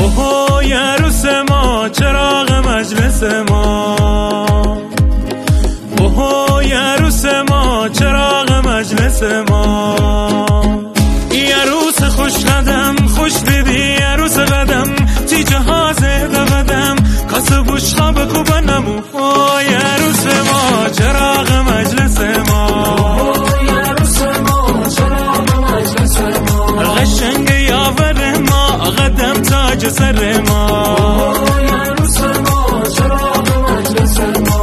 اوه ی عروس ما چراغ مجلس ما، اوه ی عروس ما چراغ مجلس ما. ای عروس خوش قدم خوش بیبی عروس قدم، تی جهاز قدم کاسه بوش خواب کوبنم. اوه ی عروس ما چراغ مجلس ما، اوه ی عروس ما چراغ مجلس ما. قشنگ یاور ما قدم تاج سر ما، اوه ی عروس ما چراغ مجلس ما.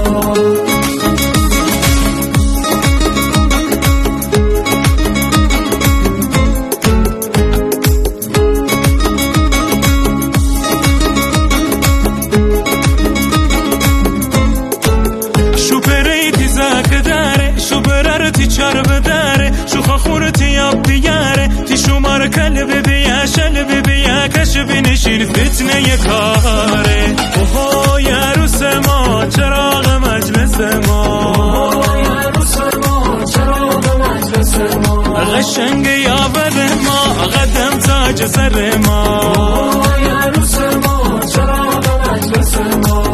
چرب داره شوخا خورتی یاب بیاره تی شمار کلب بیا شلب بیا کش بینشین فتنه کاره. اوه ی عروس ما چراغ مجلس ما، اوه ی عروس ما چراغ مجلس ما. قشنگ یاور ما قدم تاج سر ما، اوه ی عروس ما چراغ مجلس ما.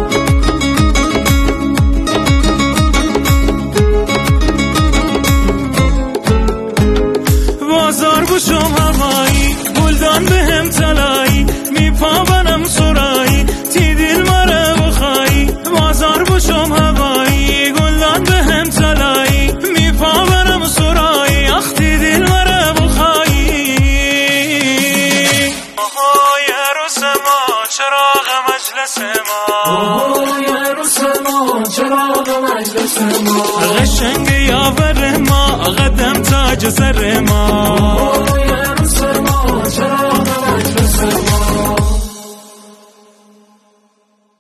بازار بشم هوایی گلدان به هم تلایی، میپاونم سرایی تی دل مرا بخوایی. بازار بشم هوایی گلدان به هم تلایی، میپاونم سرایی اخ تی دل مرا بخوایی. اوه ی عروس ما چراغ مجلس ما، اوه ی عروس ما چراغ مجلس ما. قشنگ یاور ما قدم تاج سر ما، اوه ی عروس ما چراغ